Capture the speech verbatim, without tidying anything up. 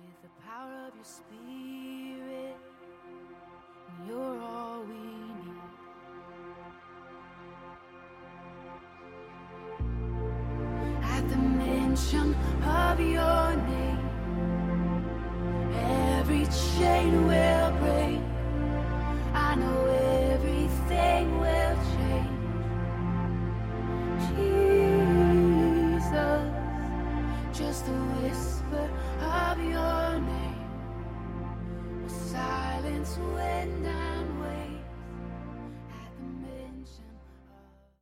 with the power of your Spirit, and you're all we need. At the mention of your name, every chain will break. I know everything will change. Jesus, just the whisper of your name will silence when I